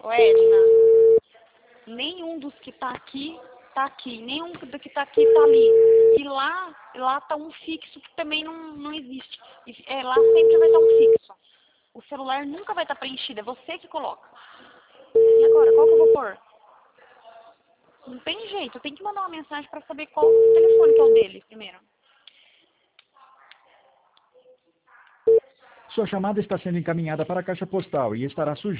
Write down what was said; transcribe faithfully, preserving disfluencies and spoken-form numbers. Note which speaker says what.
Speaker 1: Ô, Edna, nenhum dos que tá aqui, tá aqui. Nenhum do que tá aqui, tá ali. E lá, lá tá um fixo que também não, não existe. E, é, lá sempre vai estar um fixo. O celular nunca vai estar preenchido, é você que coloca. E agora, qual que eu vou pôr? Não tem jeito, eu tenho que mandar uma mensagem pra saber qual o telefone que é o dele primeiro.
Speaker 2: Sua chamada está sendo encaminhada para a caixa postal e estará sujeita